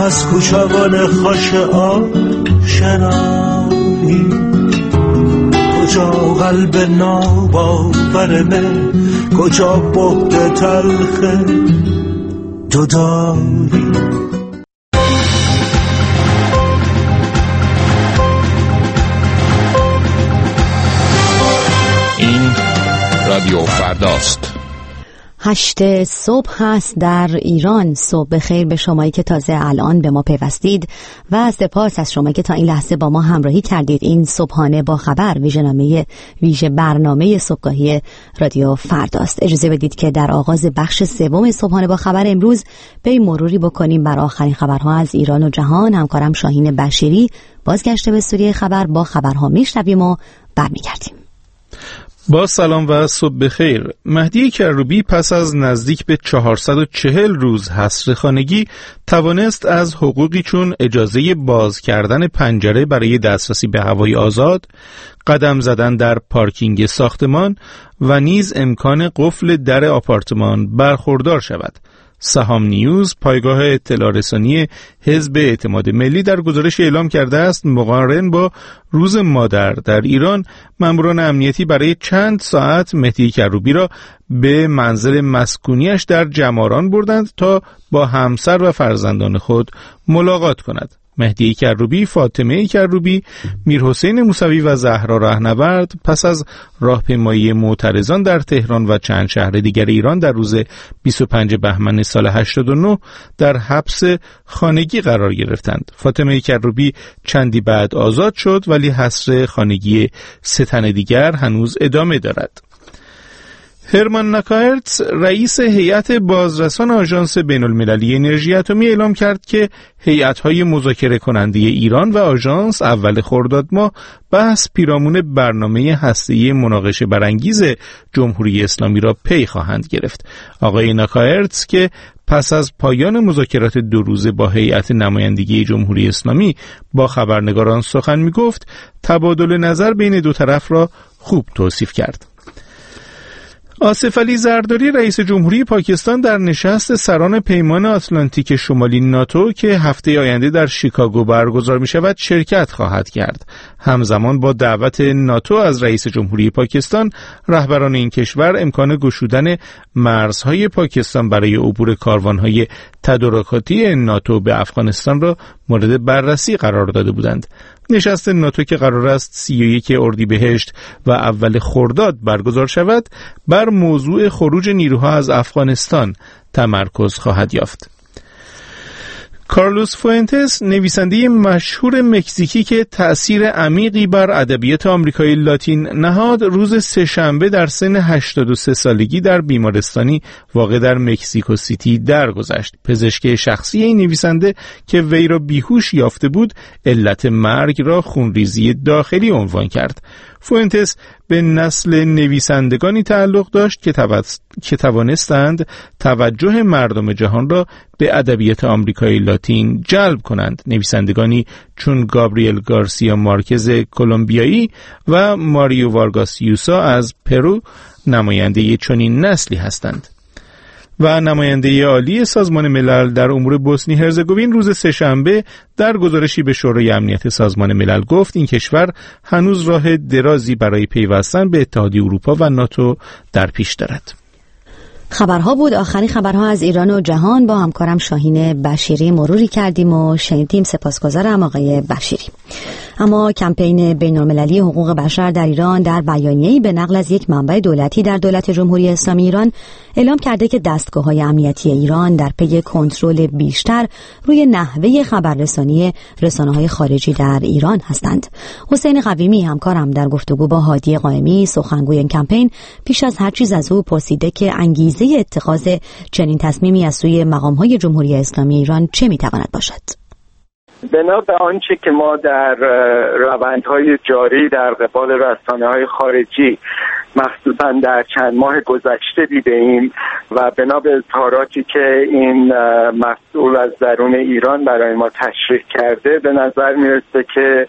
از کوچگان خوش آشنایی، کجا قلب ناباورمه، کجا بعد تلخ جدایی. این رادیو فرداست. 8 صبح هست در ایران. صبح بخیر به شمایی که تازه الان به ما پیوستید و سپاس از شما که تا این لحظه با ما همراهی کردید. این صبحانه با خبر ویژه برنامه صبحگاهی رادیو فرداست. اجازه بدید که در آغاز بخش سوم صبحانه با خبر امروز به مروری بکنیم بر آخرین خبرها از ایران و جهان. همکارم شاهین بشیری بازگشته به استودیوی خبر با خبرها میشنویم و برمیگردیم. با سلام و صبح بخیر. مهدی کروبی پس از نزدیک به 440 روز حصر خانگی توانست از حقوقی چون اجازه باز کردن پنجره برای دسترسی به هوای آزاد، قدم زدن در پارکینگ ساختمان و نیز امکان قفل در آپارتمان برخوردار شود. سهام نیوز، پایگاه اطلاع رسانی حزب اعتماد ملی، در گزارش اعلام کرده است مقارن با روز مادر در ایران، ماموران امنیتی برای چند ساعت مهدی کروبی را به منزل مسکونیش در جماران بردند تا با همسر و فرزندان خود ملاقات کند. مهدی کروبی، فاطمه کروبی، میرحسین موسوی و زهرا رهنورد پس از راهپیمایی معترضان در تهران و چند شهر دیگر ایران در روز 25 بهمن سال 89 در حبس خانگی قرار گرفتند. فاطمه کروبی چندی بعد آزاد شد ولی حصر خانگی 3 تن دیگر هنوز ادامه دارد. هرمان ناکایرتس، رئیس هیئت بازرسان آژانس بین‌المللی انرژی اتمی، اعلام کرد که هیئت‌های مذاکره کننده ایران و آژانس اول خرداد ماه بحث پیرامون برنامه هسته‌ای مناقشه برانگیز جمهوری اسلامی را پی خواهند گرفت. آقای ناکایرتس که پس از پایان مذاکرات 2 روزه با هیئت نمایندگی جمهوری اسلامی با خبرنگاران سخن می‌گفت، تبادل نظر بین دو طرف را خوب توصیف کرد. آصف علی زرداری، رئیس جمهوری پاکستان، در نشست سران پیمان آتلانتیک شمالی ناتو که هفته آینده در شیکاگو برگزار می شود شرکت خواهد کرد. همزمان با دعوت ناتو از رئیس جمهوری پاکستان، رهبران این کشور امکان گشودن مرزهای پاکستان برای عبور کاروانهای تدارکاتی ناتو به افغانستان را مورد بررسی قرار داده بودند. نشست ناتو که قرار است 31 اردیبهشت و اول خرداد برگزار شود، بر موضوع خروج نیروها از افغانستان تمرکز خواهد یافت. کارلوس فوئنتس، نویسنده مشهور مکزیکی که تأثیر عمیقی بر ادبیات آمریکای لاتین نهاد، روز سه‌شنبه در سن 83 سالگی در بیمارستانی واقع در مکزیکو سیتی درگذشت. پزشک شخصی این نویسنده که وی را بیهوش یافته بود، علت مرگ را خونریزی داخلی عنوان کرد. فوئنتس به نسل نویسندگانی تعلق داشت که توانستند توجه مردم جهان را به ادبیات آمریکای لاتین جلب کنند. نویسندگانی چون گابریل گارسیا مارکز کلمبیایی و ماریو وارگاس یوسا از پرو نماینده چنین نسلی هستند. و نماینده عالی سازمان ملل در امور بوسنی هرزگوین روز سه‌شنبه در گزارشی به شورای امنیت سازمان ملل گفت این کشور هنوز راه درازی برای پیوستن به اتحادیه اروپا و ناتو در پیش دارد. خبرها بود. آخرین خبرها از ایران و جهان با همکارم شاهین بشیری مروری کردیم و شنیدیم. سپاسگزارم آقای بشیری. اما کمپین بین‌المللی حقوق بشر در ایران در بیانیه‌ای به نقل از یک منبع دولتی در دولت جمهوری اسلامی ایران اعلام کرده که دستگاه‌های امنیتی ایران در پی کنترل بیشتر روی نحوه خبررسانی رسانه‌های خارجی در ایران هستند. حسین قویمی همکارم در گفتگو با هادی قائمی سخنگوی این کمپین پیش از هر چیز از او پرسیده که انگیزه اتخاذ چنین تصمیمی از سوی مقام‌های جمهوری اسلامی ایران چه می‌تواند باشد؟ بنا به آنچه که ما در روندهای جاری در قبال رسانه‌های خارجی مخصوصا در چند ماه گذشته دیده‌ایم و بنا به اظهاراتی که این مسئول از درون ایران برای ما تشریح کرده، به نظر میرسه که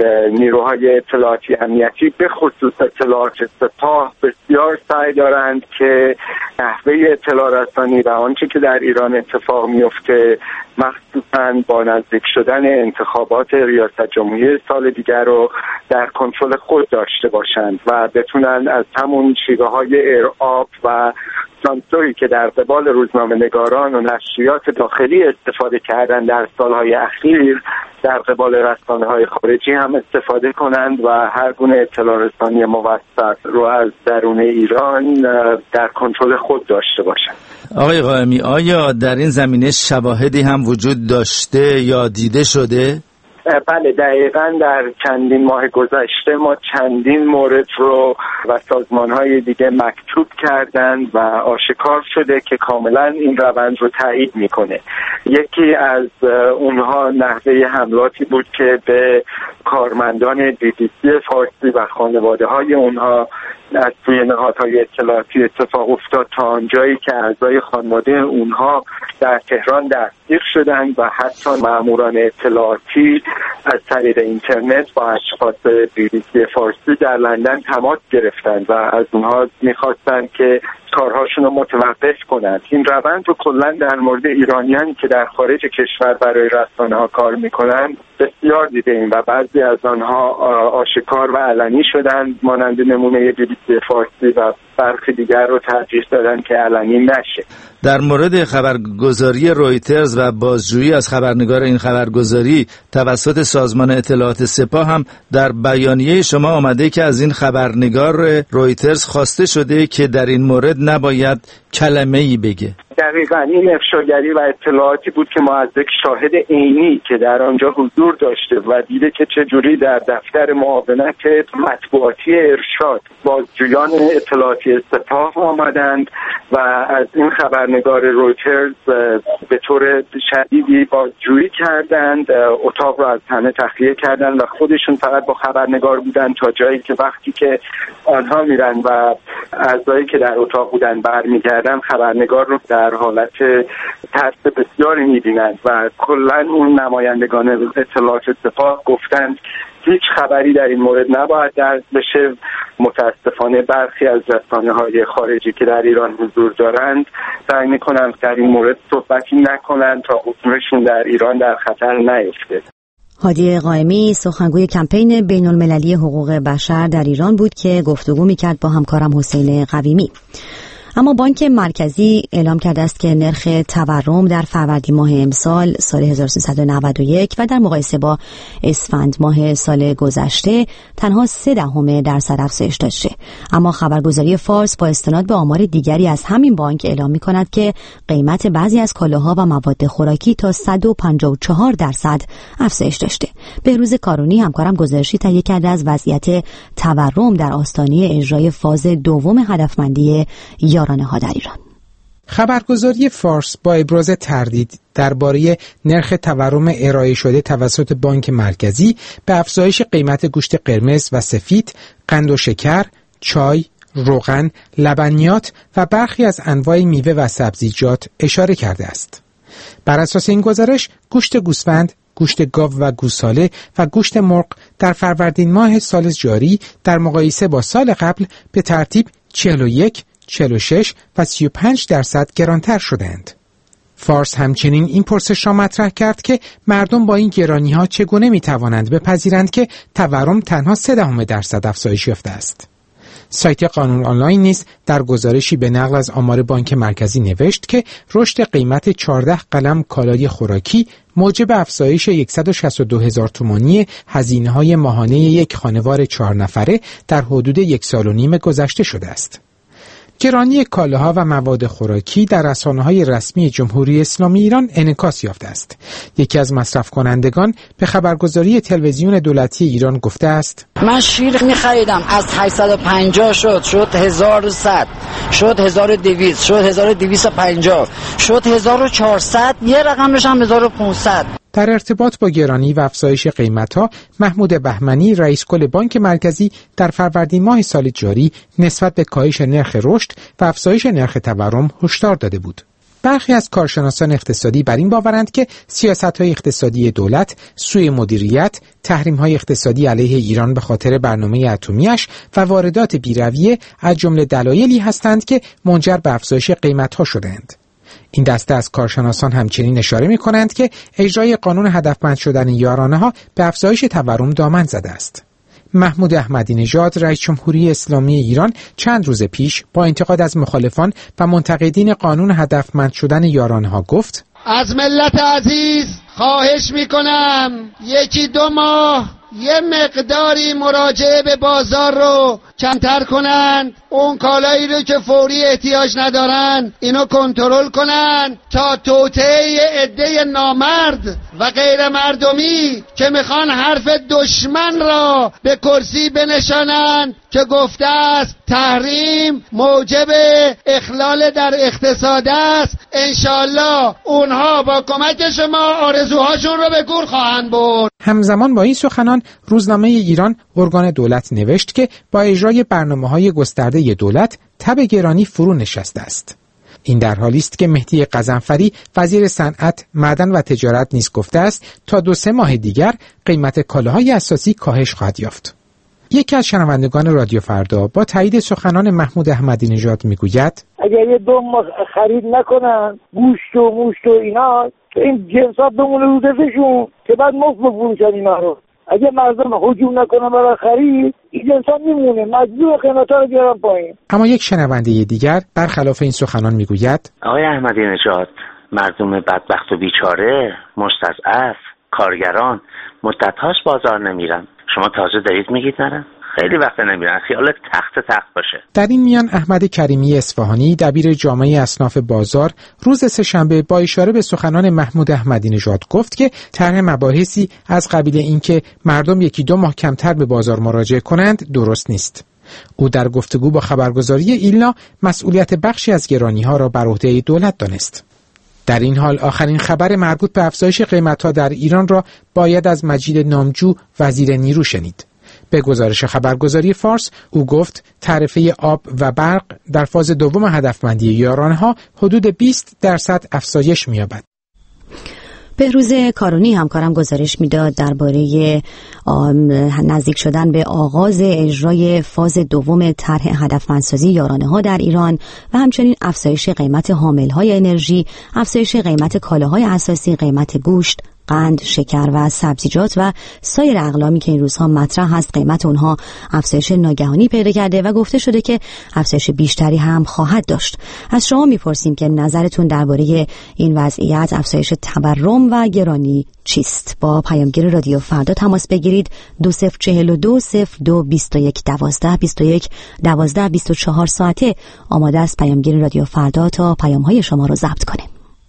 نیروهای اطلاعاتی امنیتی به خصوص اطلاعات سپاه بسیار سعی دارند که نحوه اطلاع رسانی و آنچه که در ایران اتفاق میفته، مخصوصاً با نزدیک شدن انتخابات ریاست جمهوری سال دیگر رو در کنترل خود داشته باشند و بتونن از همون شیوه‌های ارعاب و سانسوری که در قبال روزنامه‌نگاران و نشریات داخلی استفاده کردن در سالهای اخیر در قبال رسانه‌های خارجی هم استفاده کنند و هر گونه اطلاع رسانی موثق رو از درون ایران در کنترل خود داشته باشند. آقای قائمی، آیا در این زمینه شواهدی هم وجود داشته یا دیده شده؟ بله، دقیقاً در چندین ماه گذشته ما چندین مورد رو و سازمان‌های دیگه مکتوب کردند و آشکار شده که کاملاً این روند رو تایید میکنه. یکی از اونها نحوه حملاتی بود که به کارمندان BBC فارسی و خانواده‌های اونها از سوی نهادهای اطلاعاتی اتفاق افتاد، تا آنجایی که اعضای خانواده اونها در تهران دستگیر شدند و حتی ماموران اطلاعاتی از طریق اینترنت با اشخاص BBC فارسی در لندن تماس گرفتند و از اونها می‌خواستند که کارهاشون رو متوقف کنند. این روند رو کلا در مورد ایرانیانی که در خارج کشور برای رسانه‌ها کار میکنن بسیار دیدیم و بعضی از آنها آشکار و علنی شدند، مانند نمونه BBC فارسی، و برخی دیگر رو ترجیح دادن که علنی نشه. در مورد خبرگزاری رویترز و بازجویی از خبرنگار این خبرگزاری توسط سازمان اطلاعات سپاه هم در بیانیه شما آمده که از این خبرنگار رویترز خواسته شده که در این مورد نباید کلمه‌ای بگه. دقیقاً این افشاگری و اطلاعاتی بود که ما از یک شاهد عینی که در آنجا حضور داشته و دیده که چجوری در دفتر معاونت مطبوعاتی ارشاد بازجویان اطلاعاتی سپاه آمدند و از این خبرنگار رویترز به طور شدیدی بازجویی کردند، اتاق را از همه تخلیه کردند و خودشون فقط با خبرنگار بودند تا جایی که وقتی که آنها میرن و اعضایی که در اتاق بودن برمیگردن، خبرنگار رو در حالت ترس بسیاری می‌بینند و کلاً اون نمایندگان اطلاعات سپاه گفتند هیچ خبری در این مورد نباید درج بشه. متاسفانه برخی از رسانه‌های خارجی که در ایران حضور دارند سعی می‌کنند در این مورد صحبتی نکنند تا حضورشون در ایران در خطر نیفته. هادی قائمی سخنگوی کمپین بین‌المللی حقوق بشر در ایران بود که گفتگو می‌کرد با همکارم حسین قویمی. اما بانک مرکزی اعلام کرده است که نرخ تورم در فروردین ماه امسال سال 1391 و در مقایسه با اسفند ماه سال گذشته تنها 0.3% افزایش داشته. اما خبرگزاری فارس با استناد به آمار دیگری از همین بانک اعلام می‌کند که قیمت بعضی از کالاها و مواد خوراکی تا 154% افزایش داشته. بهروز کارونی همکارم گزارشی تهیه کرده از وضعیت تورم در آستانه اجرای فاز دوم هدفمندی یارانه ها در ایران. خبرگزاری فارس با ابراز تردید درباره نرخ تورم ارائه شده توسط بانک مرکزی به افزایش قیمت گوشت قرمز و سفید، قند و شکر، چای، روغن، لبنیات و برخی از انواع میوه و سبزیجات اشاره کرده است. بر اساس این گزارش، گوشت گوسفند، گوشت گاو و گوساله و گوشت مرغ در فروردین ماه سال جاری در مقایسه با سال قبل به ترتیب 41 46 و 35% گرانتر شدند. فارس همچنین این پرسش را مطرح کرد که مردم با این گرانی‌ها چگونه می‌توانند بپذیرند که تورم تنها 0.3% افزایش یافته است. سایت قانون آنلاین نیز در گزارشی به نقل از آمار بانک مرکزی نوشت که رشد قیمت 14 قلم کالای خوراکی موجب افزایش 162,000 تومانی هزینه‌های ماهانه یک خانوار 4 نفره در حدود 1 سال و نیم گذشته شده است. گرانی کالاها و مواد خوراکی در رسانه‌های رسمی جمهوری اسلامی ایران انعکاس یافته است. یکی از مصرف کنندگان به خبرگزاری تلویزیون دولتی ایران گفته است: من شیر می‌خریدم از 850 شد 1100 شد 1200 شد 1250 شد 1400 یه رقمش هم 1500. در ارتباط با گرانی و افزایش قیمت‌ها، محمود بهمنی رئیس کل بانک مرکزی در فروردین ماه سال جاری نسبت به کاهش نرخ رشد و افزایش نرخ تورم هشدار داده بود. برخی از کارشناسان اقتصادی بر این باورند که سیاست‌های اقتصادی دولت، سوء مدیریت، تحریم‌های اقتصادی علیه ایران به خاطر برنامه اتمی‌اش و واردات بی‌رویه از جمله دلایلی هستند که منجر به افزایش قیمت‌ها شدند. این دسته از کارشناسان همچنین اشاره می‌کنند که اجرای قانون هدفمند شدن یارانه‌ها به افزایش تورم دامن زده است. محمود احمدی نژاد رئیس جمهوری اسلامی ایران چند روز پیش با انتقاد از مخالفان و منتقدین قانون هدفمند شدن یارانه‌ها گفت: از ملت عزیز خواهش میکنم 1-2 ماه یه مقداری مراجعه به بازار رو کمتر کنند، اون کالایی رو که فوری احتیاج ندارن اینو کنترل کنند تا توطئه عده نامرد و غیر مردمی که میخوان حرف دشمن را به کرسی بنشانند که گفته است تحریم موجب اخلال در اقتصاد است، انشالله اونها با کمک شما آرزوهاشون رو به گور خواهند برد. همزمان با این سخنان روزنامه ایران ارگان دولت نوشت که با اجرای برنامه‌های گسترده دولت تب گرانی فرو نشسته است. این در حالی است که مهدی غضنفری وزیر صنعت، معدن و تجارت نیز گفته است تا 2-3 ماه دیگر قیمت کالاهای اساسی کاهش خواهد یافت. یکی از شنوندگان رادیو فردا با تایید سخنان محمود احمدی نژاد میگوید: اگر یه 2 ماه خرید نکنن گوشت و موشت و اینا، این جنسات بمونه رو دستشون که بعد مفت بفروشن اینا رو. اگه مردم هجوم نکنن برای خرید، این جنسات میمونه، مجبور قیمتا رو بیارن پایین. اما یک شنونده دیگر برخلاف این سخنان میگوید: آقای احمدی نژاد، مردم بدبخت و بیچاره، مستضعف، کارگران مدت‌هاست بازار نمیرن. شما تازه دارید میگید نرن؟ خیلی وقت نمیرن، خیالت تخت باشه. در این میان احمد کریمی اصفهانی دبیر جامعه اصناف بازار روز سه‌شنبه با اشاره به سخنان محمود احمدی نژاد گفت که طرح مباحثی از قبیل اینکه مردم 1-2 ماه کمتر به بازار مراجعه کنند درست نیست. او در گفتگو با خبرگزاری ایلنا مسئولیت بخشی از گرانی‌ها را بر عهده دولت دانست. در این حال آخرین خبر مربوط به افزایش قیمت‌ها در ایران را باید از مجید نامجو وزیر نیرو شنید. به گزارش خبرگزاری فارس او گفت تعرفه آب و برق در فاز دوم هدفمندی یارانه‌ها حدود 20% افزایش می‌یابد. بهروز کارونی همکارم گزارش میداد درباره نزدیک شدن به آغاز اجرای فاز دوم طرح هدفمندسازی یارانه‌ها در ایران و همچنین افزایش قیمت حامل‌های انرژی، افزایش قیمت کالاهای اساسی، قیمت گوشت، قند، شکر و سبزیجات و سایر اقلامی که این روزها مطرح هست قیمت اونها افزایش ناگهانی پیدا کرده و گفته شده که افزایش بیشتری هم خواهد داشت. از شما میپرسیم که نظرتون درباره این وضعیت افزایش تورم و گرانی چیست؟ با پیامگیر رادیو فردا تماس بگیرید 2042 02 21 12 21 12 24 ساعته آماده است پیامگیر رادیو فردا تا پیام‌های شما رو ضبط کنه.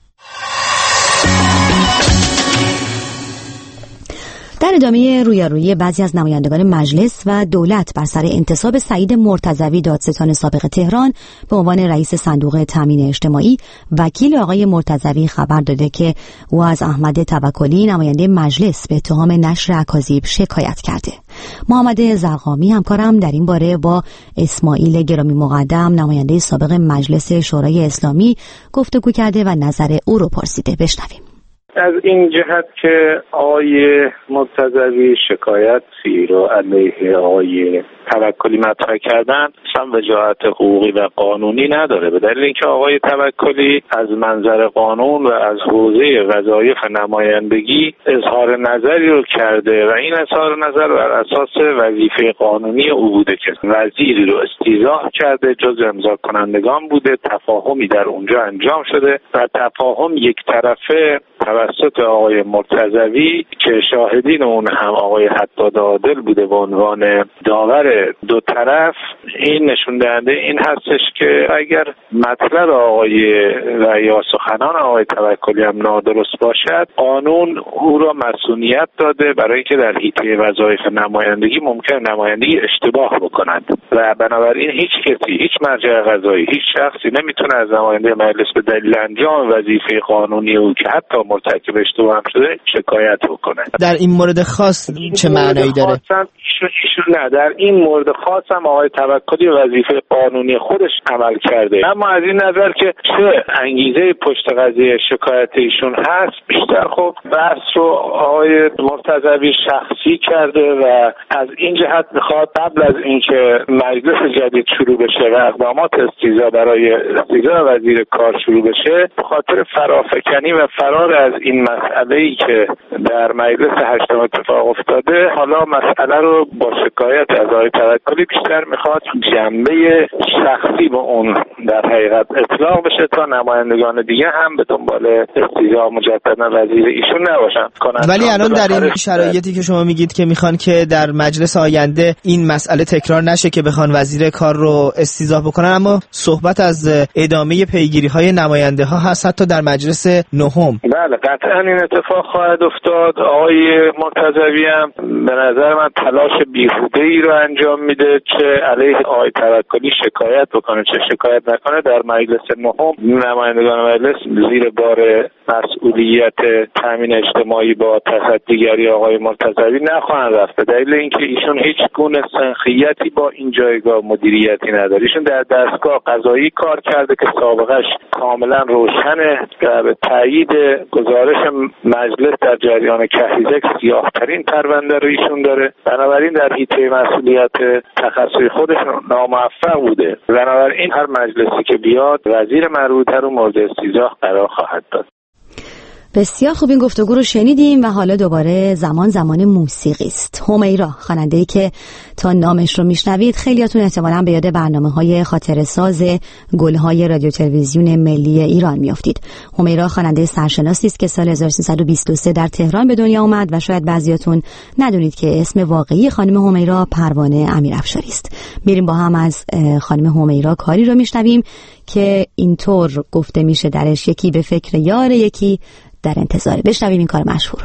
در ادامه رویارویی بعضی از نمایندگان مجلس و دولت بر سر انتصاب سعید مرتضوی دادستان سابق تهران به عنوان رئیس صندوق تامین اجتماعی، وکیل آقای مرتضوی خبر داده که او از احمد توکلی نماینده مجلس به اتهام نشر اکاذیب شکایت کرده. محمد زرقامی همکارم در این باره با اسماعیل گرامی مقدم نماینده سابق مجلس شورای اسلامی گفتگو کرده و نظر او رو پرسیده. بشنویم. از این جهت که آقای مرتضوی شکایتی رو علیه آقای توکلی مطرح کردن اصلا وجاهت حقوقی و قانونی نداره، به دلیل اینکه آقای توکلی از منظر قانون و از حوزه وظایف نمایندگی اظهار نظری رو کرده و این اظهار نظر بر اساس وظیفه قانونی او بوده که وزیری رو استیضاح کرده، جز امضا کنندگان بوده، تفاهمی در اونجا انجام شده و تفاهم یک طرفه توسط آقای مرتضوی که شاهدین اون هم آقای حداد عادل بوده به عنوان داور دو طرف. این نشون دهنده این هستش که اگر مطلب آقای و یا سخنان آقای توکلی هم نادرست باشد، قانون او را مسئولیت داده برای اینکه در حیطه وظایف نمایندگی ممکن نمایندگی اشتباه بکنند و بنابراین هیچ کسی، هیچ مرجع قضایی، هیچ شخصی نمیتونه از نماینده مجلس به دلیل انجام وظیفه قانونی او که حتی مرتکب اشتباه شده شکایت بکنه. در این مورد خاص چه معنایی داره؟ ایشون نه، در این مورد خاص هم آقای توکلی وظیفه قانونی خودش عمل کرده، اما از این نظر که چه انگیزه پشت قضیه شکایت ایشون هست بیشتر خب بحث رو آقای مرتضوی شخصی کرده و از این جهت میخواد قبل از اینکه مجلس جدید شروع بشه و اقدامات استیضاح برای استیضاح وزیر کار شروع بشه، به خاطر فرافکنی و فرار از این مسئله‌ای که در مجلس هشتم اتفاق افتاده، حالا مسئله رو با شکایت از آقای توکلی بیشتر میخواد جنبه شخصی به اون در حقیقت اطلاق بشه تا نمایندگان دیگه هم به دنبال استیضاح مجددا وزیر ایشون نباشن. ولی الان در این شرایطی که شما میگید که میخوان که در مجلس آینده این مسئله تکرار نشه که بخوان وزیر کار رو استیضاح بکنن، اما صحبت از ادامه پیگیری‌های نماینده ها هست حتی در مجلس نهم. بله قطعا این اتفاق خواهد افتاد. آقای مرتضوی هم به نظر من تلاش بیهوده‌ای رو انجام میده چه علیه آقای توکلی شکایت بکنه چه شکایت نکنه. در مجلس نهم نمایندگان مجلس زیر بار مسئولیت تامین اجتماعی با تصدیگری آقای مرتضوی نخواهند رفت، به دلیل اینکه ایشون هیچ گونه سنخیتی با این جایگاه مدیریتی نداره. ایشون در دستگاه قضایی کار کرده که سابقش کاملا روشنه و به تایید گزارش مجلس در جریان کهیزک سیاه‌ترین پرونده رو ایشون داره، بنابراین در حیطه مسئولیت تخصصی خودش ناموفق بوده. بنابراین هر مجلسی که بیاد وزیر مربوطه رو مورد استیضاح قرار خواهد داد. بسیار خوب، این گفتگو رو شنیدیم و حالا دوباره زمان موسیقی است. همیرا، خواننده‌ای که تا نامش رو میشنوید خیلیاتون احتمالاً به یاد برنامه‌های خاطره ساز گل‌های رادیو تلویزیون ملی ایران میافتید. همیرا خواننده سرشناسی است که سال 1323 در تهران به دنیا آمد و شاید بعضیاتون ندونید که اسم واقعی خانم همیرا پروانه امیرافشاری است. میریم با هم از خانم همیرا کاری رو میشنویم که اینطور گفته میشه درش: یکی به فکر یار، یکی در انتظاره. بشنویم این کار مشهور.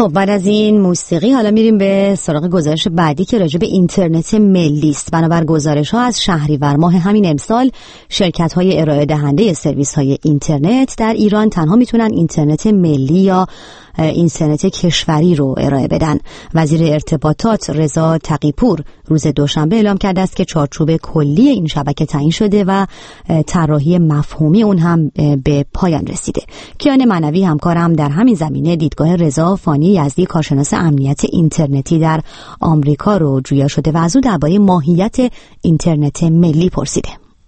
خب بعد از این موسیقی حالا میریم به سراغ گزارش بعدی که راجع به اینترنت ملی است. بنابر گزارش‌ها از شهریور ماه همین امسال شرکت‌های ارائه دهنده سرویس‌های اینترنت در ایران تنها میتونن اینترنت ملی یا اینترنت کشوری رو ارائه بدن. وزیر ارتباطات رضا تقی‌پور روز دوشنبه اعلام کرده است که چارچوب کلی این شبکه تعیین شده و طراحی مفهومی اون هم به پایان رسیده. کیان معنوی همکارم در همین زمینه دیدگاه رضا فانی یزدی کارشناس امنیت اینترنتی در آمریکا رو جویا شده و از او درباره ماهیت اینترنت ملی پرسیده.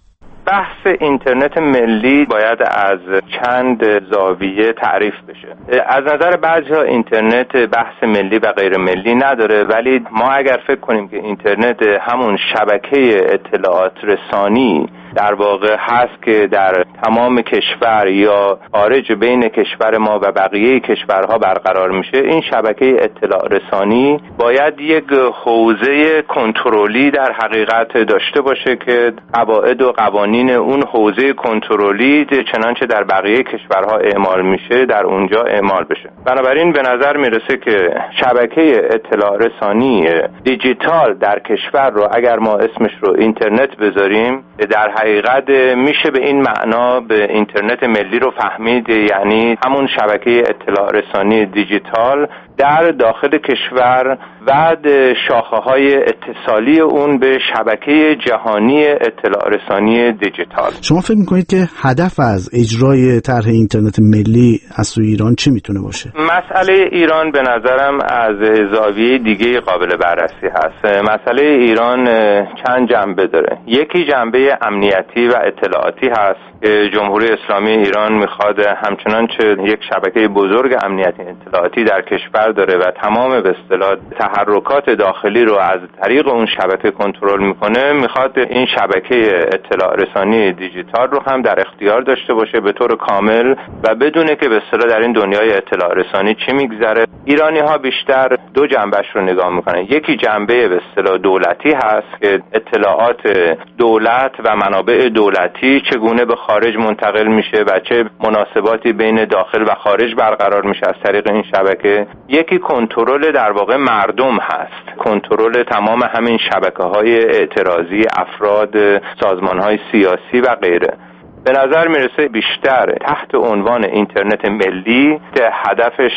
بحث اینترنت ملی باید از چند زاویه تعریف بشه. از نظر بعضی‌ها اینترنت بحث ملی و غیر ملی نداره، ولی ما اگر فکر کنیم که اینترنت همون شبکه اطلاعات رسانی در واقع هست که در تمام کشور یا خارج بین کشور ما و بقیه کشورها برقرار میشه، این شبکه اطلاع رسانی باید یک حوزه کنترلی در حقیقت داشته باشه که قواعد و قوانین اون حوزه کنترلی چنانچه در بقیه کشورها اعمال میشه در اونجا اعمال بشه. بنابراین به نظر میرسه که شبکه اطلاع رسانی دیجیتال در کشور رو اگر ما اسمش رو اینترنت بذاریم، در حقیقت میشه به این معنا به اینترنت ملی رو فهمید، یعنی همون شبکه اطلاع رسانی دیجیتال در داخل کشور و شاخه‌های اتصالی اون به شبکه جهانی اطلاع رسانی دیجیتال. شما فکر می‌کنید که هدف از اجرای طرح اینترنت ملی از سوی ایران چه میتونه باشه؟ مسئله ایران به نظرم از زاویه دیگه قابل بررسی هست. مسئله ایران چند جنبه داره. یکی جنبه امنیتی و اطلاعاتی هست که جمهوری اسلامی ایران میخواد همچنان چه یک شبکه بزرگ امنیتی اطلاعاتی در کشور داره و تمام به اصطلاح تحرکات داخلی رو از طریق اون شبکه کنترل میکنه، میخواد این شبکه اطلاع رسانی دیجیتال رو هم در اختیار داشته باشه به طور کامل و بدونه که به اصطلاح در این دنیای اطلاع رسانی چی میگذره. ایرانی ها بیشتر دو جنبش رو نگاه میکنن. یکی جنبه به اصطلاح دولتی هست که اطلاعات دولت و منابع دولتی چگونه به خارج منتقل میشه و چه مناسباتی بین داخل و خارج برقرار میشه از طریق این شبکه. یکی کنترل در واقع مردم هست، کنترل تمام همین شبکه‌های اعتراضی، افراد، سازمان‌های سیاسی و غیره. به نظر میرسه بیشتر تحت عنوان اینترنت ملی هدفش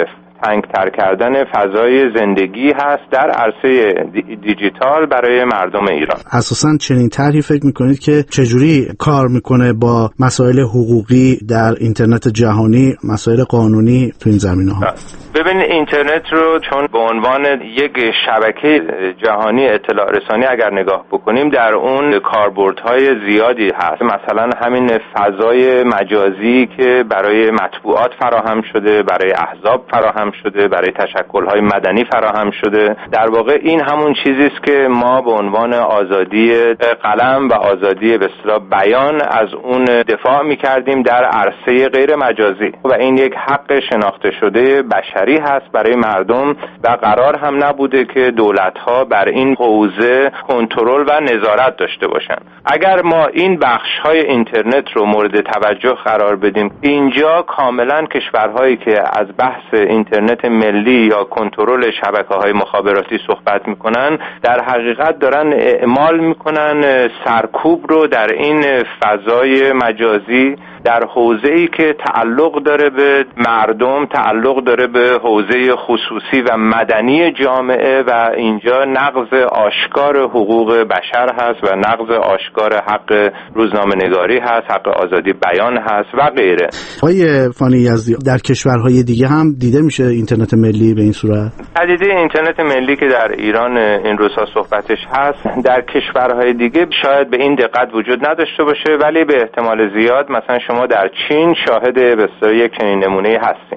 تنگ‌تر کردن فضای زندگی هست در عرصه دیجیتال برای مردم ایران. اساساً چنین طرحی فکر میکنید که چجوری کار میکنه با مسائل حقوقی در اینترنت جهانی، مسائل قانونی تو این زمینه‌ها؟ ببینید اینترنت رو چون به عنوان یک شبکه جهانی اطلاع رسانی اگر نگاه بکنیم در اون کاربردهای زیادی هست. مثلا همین فضای مجازی که برای مطبوعات فراهم شده، برای احزاب فراهم شده، برای تشکل‌های مدنی فراهم شده. در واقع این همون چیزی است که ما به عنوان آزادی قلم و آزادی به اصطلاح بیان از اون دفاع می‌کردیم در عرصه غیر مجازی و این یک حق شناخته شده بشری هست برای مردم و قرار هم نبوده که دولت‌ها بر این حوزه کنترل و نظارت داشته باشند. اگر ما این بخش‌های اینترنت رو مورد توجه قرار بدیم، اینجا کاملا کشورهایی که از بحث اینترنت ملی یا کنترل شبکه‌های مخابراتی صحبت می‌کنن در حقیقت دارن اعمال می‌کنن سرکوب رو در این فضای مجازی در حوزه‌ای که تعلق داره به مردم، تعلق داره به حوزه خصوصی و مدنی جامعه و اینجا نقض آشکار حقوق بشر هست و نقض آشکار حق روزنامه‌نگاری هست، حق آزادی بیان هست و غیره. آقای فانی یزدی، در کشورهای دیگه هم دیده میشه اینترنت ملی به این صورت؟ پدیده اینترنت ملی که در ایران این روزها صحبتش هست در کشورهای دیگه شاید به این دقت وجود نداشته باشه، ولی به احتمال زیاد مثلا شما در چین شاهد بسیار یک چنین نمونه‌ای هستیم.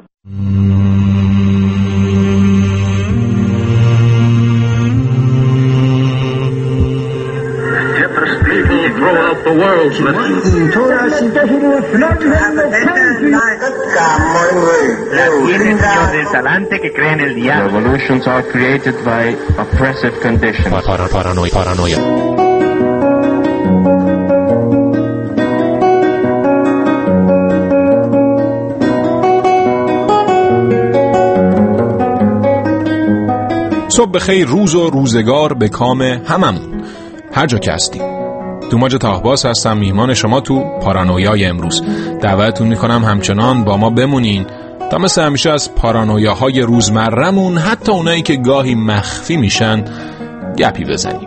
Revolutions are created by oppressive conditions. Paranoia. صبح بخیر، روز و روزگار به کام هممون، هر جا که هستیم. دوماج تاهباز هستم، میهمان شما تو پارانویای امروز. دعوتتون میکنم همچنان با ما بمونین تا مثل همیشه از پارانویاهای روزمرمون، حتی اونایی که گاهی مخفی میشن، گپی بزنیم.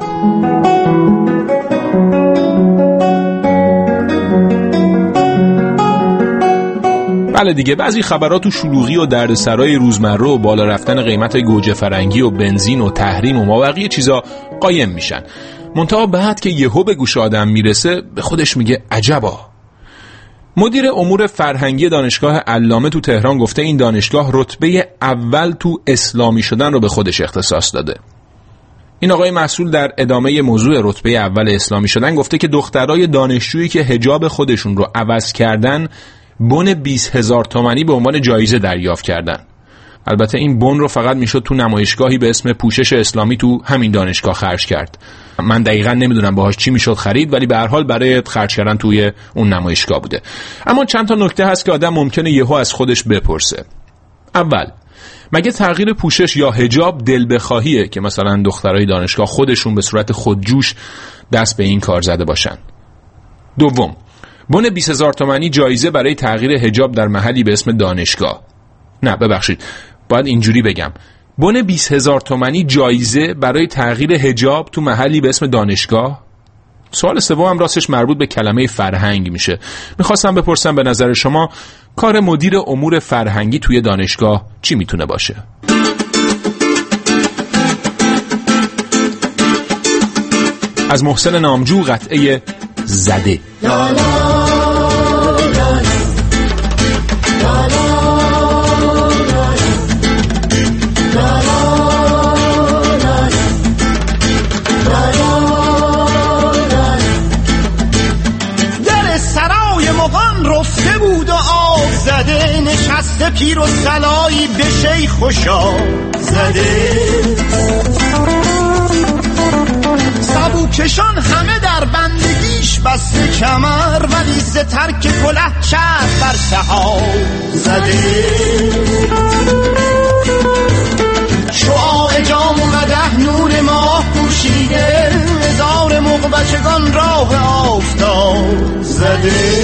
بله دیگه، بعضی خبرات و شلوغی و دردسرای روزمره و بالا رفتن قیمت گوجه فرنگی و بنزین و تحریم و مابقی چیزا قایم میشن. منتها بعد که یهو به گوش آدم میرسه به خودش میگه عجبا. مدیر امور فرهنگی دانشگاه علامه تو تهران گفته این دانشگاه رتبه اول تو اسلامی شدن رو به خودش اختصاص داده. این آقای مسئول در ادامه موضوع رتبه اول اسلامی شدن گفته که دخترای دانشجویی که حجاب خودشون رو عوض کردن بن 20,000 تومانی به عنوان جایزه دریافت کردن. البته این بن رو فقط میشد تو نمایشگاهی به اسم پوشش اسلامی تو همین دانشگاه خرج کرد. من دقیقاً نمیدونم باهاش چی میشد خرید، ولی به هر حال برای خرج کردن توی اون نمایشگاه بوده. اما چند تا نکته هست که آدم ممکنه یهو از خودش بپرسه. اول، مگه تغییر پوشش یا حجاب دل بخواهیه که مثلا دخترای دانشگاه خودشون به صورت خودجوش دست به این کار زده باشن؟ دوم، بن 20,000 تومانی جایزه برای تغییر حجاب در محلی به اسم دانشگاه. نه ببخشید، باید اینجوری بگم، بن 20,000 تومانی جایزه برای تغییر حجاب تو محلی به اسم دانشگاه. سوال سوم راستش مربوط به کلمه فرهنگ میشه. میخواستم بپرسم به نظر شما کار مدیر امور فرهنگی توی دانشگاه چی میتونه باشه؟ از محسن نامجو قطعه زده. رفته بود و آب زده، نشسته پیر و سلایی به شیخ و شاه زده. سبوکشان همه در بندگیش بسته کمر، ولی ز ترک کله چرب بر سحاب زده. شعاع جام و قدح نور ماه پوشیده، هزار مغبچگان راه آفتاب زده.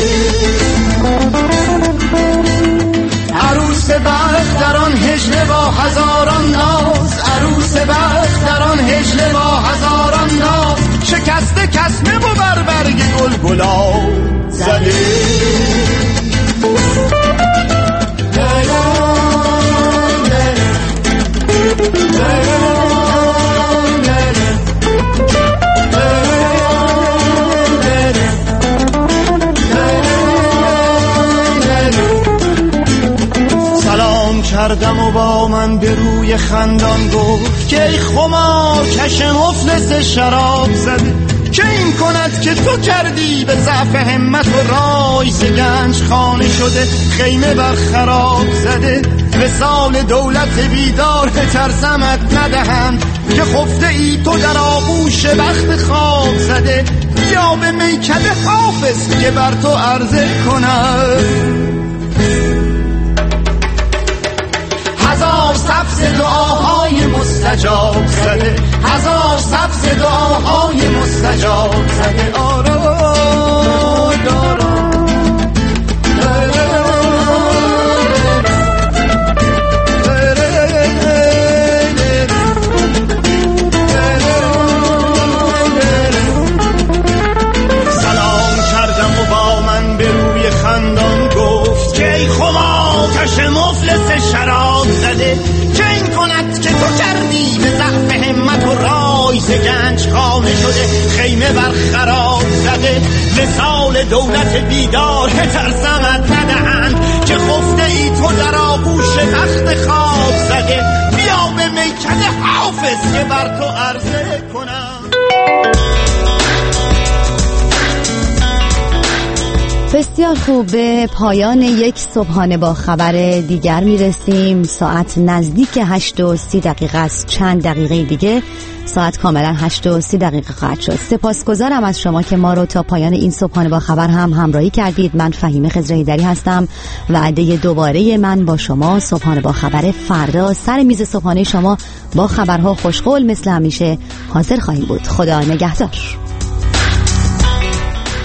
عروس بخت در آن هجله با هزاران ناز، عروس بخت در آن هجله با هزاران ناز، شکسته کسمه و بر برگ گل گلاب زده. کردم و با من به روی خندان گفت که ای خمارکش مفلس شراب زده، که این کند که تو کردی به ضعف همت و رای، ز گنج خانه شده خیمه بر خراب زده. وصال دولت بیدار ترسمت ندهند، که خفته ای تو در آغوش بخت خواب زده. یا به میکده حافظ که بر تو عرضه کند، هزار سبز دعاهای مستجاب زده، هزار سبز دعاهای مستجاب زده. سلام کردم و با من به روی خندان گفت که ای خماکش مفلس شراب زده، که این کند که تو کردی به ضعف همت و رای، ز گنج خانه شده خیمه بر خراب زده. وصال دولت بیدار ترسمت ندهند، که خفته ای تو در آغوش بخت خواب زده. بیا به میکده حافظ که بر تو عرضه کنم. بسیار خوب، به پایان یک صبحانه با خبر دیگر میرسیم. ساعت نزدیک 8:30 است. چند دقیقه دیگه ساعت کاملا 8:30 خواهد شد. سپاسگزارم از شما که ما رو تا پایان این صبحانه با خبر هم همراهی کردید. من فهیمه خضرهیدری هستم. وعده دوباره من با شما صبحانه با خبر فردا سر میز صبحانه شما با خبرها خوشقول مثل همیشه حاضر خواهیم بود. خدا نگهدار.